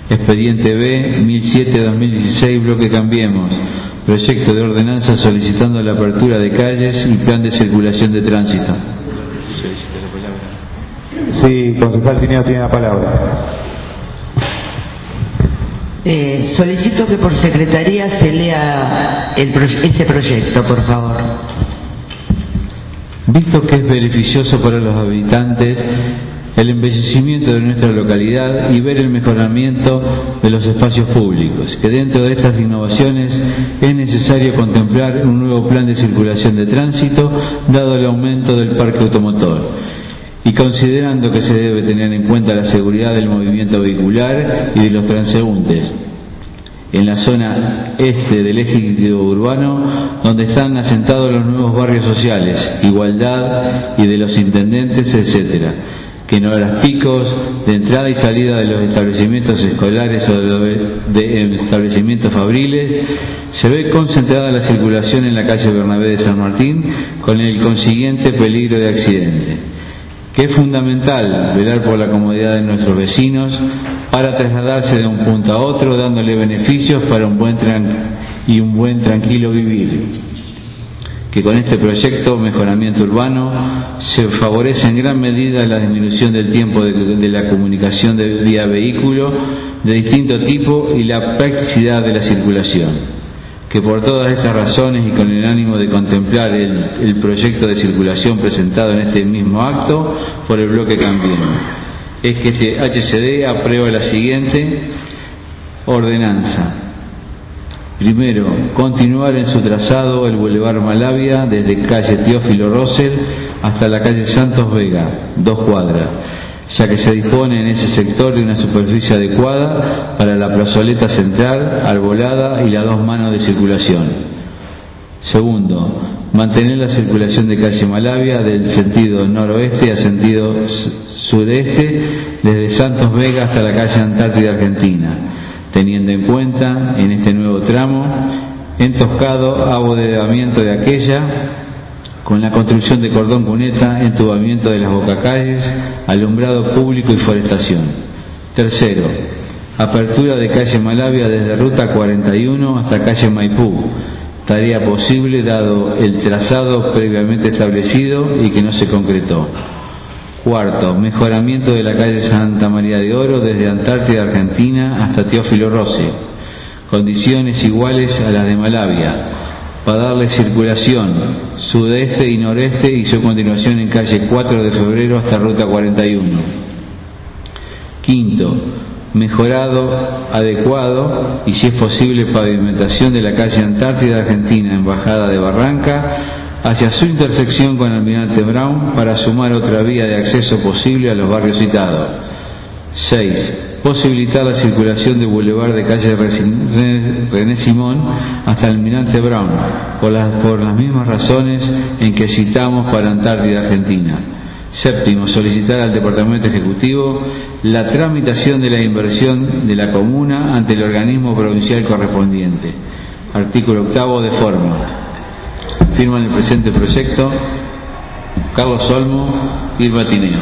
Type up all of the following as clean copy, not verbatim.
Expediente B 1007-2016, bloque Cambiemos. Proyecto de ordenanza solicitando la apertura de calles y plan de circulación de tránsito. Sí, concejal Tineo tiene la palabra. Solicito que por secretaría se lea ese proyecto, por favor. Visto que es beneficioso para los habitantes el embellecimiento de nuestra localidad y ver el mejoramiento de los espacios públicos, que dentro de estas innovaciones es necesario contemplar un nuevo plan de circulación de tránsito, dado el aumento del parque automotor, y considerando que se debe tener en cuenta la seguridad del movimiento vehicular y de los transeúntes en la zona este del eje urbano, donde están asentados los nuevos barrios sociales, Igualdad y de los intendentes, etcétera, que en horas picos de entrada y salida de los establecimientos escolares o de establecimientos fabriles se ve concentrada la circulación en la calle Bernabé de San Martín, con el consiguiente peligro de accidente, que es fundamental velar por la comodidad de nuestros vecinos para trasladarse de un punto a otro, dándole beneficios para un buen tranquilo vivir. Que con este proyecto Mejoramiento Urbano se favorece en gran medida la disminución del tiempo de la comunicación de vía vehículo de distinto tipo y la practicidad de la circulación. Que por todas estas razones y con el ánimo de contemplar el proyecto de circulación presentado en este mismo acto por el bloque Cambiemos, es que este HCD aprueba la siguiente ordenanza. Primero, continuar en su trazado el Boulevard Malavia desde calle Teófilo Rosell hasta la calle Santos Vega, 2 cuadras, ya que se dispone en ese sector de una superficie adecuada para la plazoleta central, arbolada y las 2 manos de circulación. Segundo, mantener la circulación de calle Malavia del sentido noroeste a sentido sudeste desde Santos Vega hasta la calle Antártida Argentina, teniendo en cuenta en este nuevo tramo entoscado, abovedamiento de aquella, con la construcción de cordón cuneta, entubamiento de las bocacalles, alumbrado público y forestación. Tercero, apertura de calle Malavia desde ruta 41 hasta calle Maipú, tarea posible dado el trazado previamente establecido y que no se concretó. Cuarto, mejoramiento de la calle Santa María de Oro desde Antártida Argentina hasta Teófilo Rossi, condiciones iguales a las de Malavia, para darle circulación sudeste y noreste y su continuación en calle 4 de febrero hasta ruta 41. Quinto, mejorado, adecuado y si es posible pavimentación de la calle Antártida Argentina en bajada de Barranca hacia su intersección con Almirante Brown para sumar otra vía de acceso posible a los barrios citados. 6. Posibilitar la circulación de Boulevard de calle René Simón hasta Almirante Brown, por las mismas razones en que citamos para Antártida Argentina. Séptimo, solicitar al Departamento Ejecutivo la tramitación de la inversión de la comuna ante el organismo provincial correspondiente. Artículo 8 de forma. Firman el presente proyecto Carlos Olmo y Irma Tineo.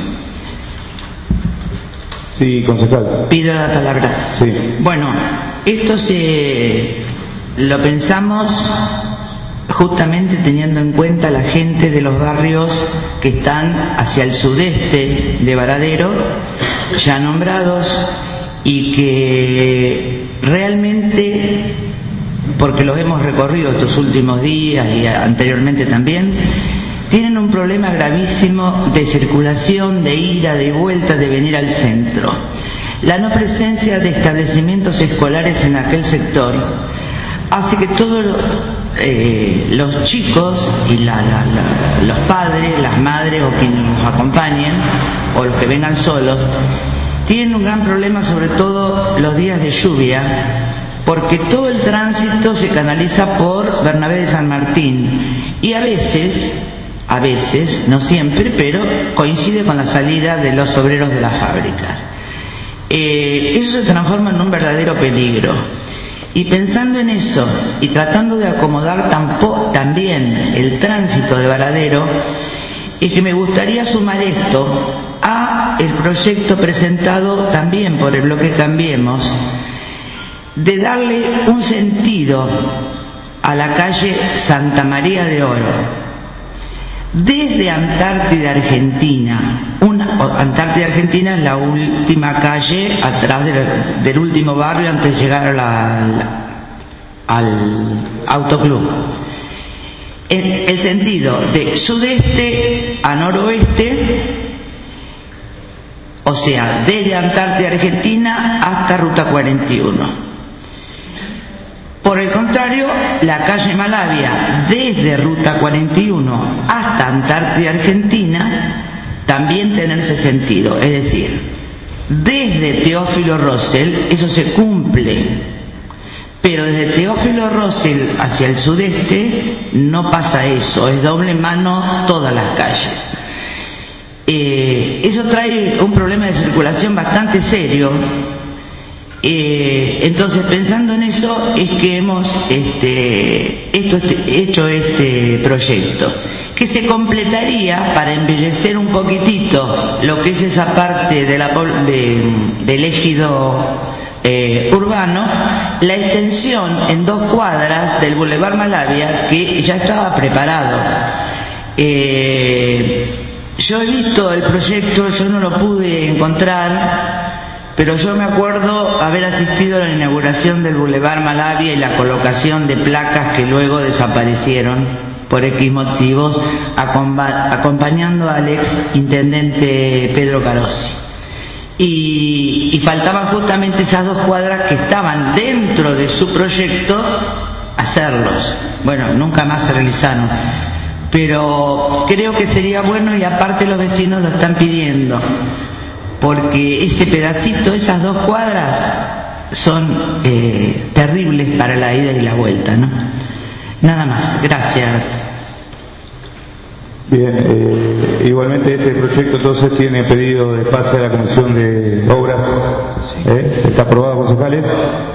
Sí, concejal. Pido la palabra. Sí. Bueno, esto lo pensamos justamente teniendo en cuenta la gente de los barrios que están hacia el sudeste de Varadero, ya nombrados, y que realmente, porque los hemos recorrido estos últimos días y anteriormente también, tienen un problema gravísimo de circulación, de ida, de vuelta, de venir al centro. La no presencia de establecimientos escolares en aquel sector hace que todos los chicos y los padres, las madres o quienes los acompañen o los que vengan solos tienen un gran problema, sobre todo los días de lluvia, porque todo el tránsito se canaliza por Bernabé de San Martín y a veces, no siempre, pero coincide con la salida de los obreros de las fábricas. Eso se transforma en un verdadero peligro. Y pensando en eso y tratando de acomodar también el tránsito de Varadero, es que me gustaría sumar esto a el proyecto presentado también por el bloque Cambiemos, de darle un sentido a la calle Santa María de Oro, desde Antártida Argentina. Antártida Argentina es la última calle atrás del último barrio antes de llegar al autoclub. El sentido de sudeste a noroeste, o sea, desde Antártida Argentina hasta Ruta 41. Por el contrario, la calle Malavia, desde Ruta 41 hasta Antártida Argentina, también tener ese sentido. Es decir, desde Teófilo Rosell, eso se cumple, pero desde Teófilo Rosell hacia el sudeste no pasa eso, es doble mano todas las calles. Eso trae un problema de circulación bastante serio. Entonces, pensando en eso, es que hemos hecho este proyecto, que se completaría para embellecer un poquitito lo que es esa parte del ejido urbano, la extensión en 2 cuadras del Boulevard Malavia, que ya estaba preparado. Yo he visto el proyecto, yo no lo pude encontrar, pero yo me acuerdo haber asistido a la inauguración del Boulevard Malavia y la colocación de placas que luego desaparecieron por X motivos, acompañando al ex intendente Pedro Carossi. Y faltaban justamente esas 2 cuadras que estaban dentro de su proyecto hacerlos. Bueno, nunca más se realizaron, pero creo que sería bueno, y aparte los vecinos lo están pidiendo, porque ese pedacito, esas 2 cuadras son terribles para la ida y la vuelta, ¿no? Nada más, gracias. Bien, igualmente este proyecto entonces tiene pedido de pase a la Comisión de Obras. ¿Está aprobado, concejales?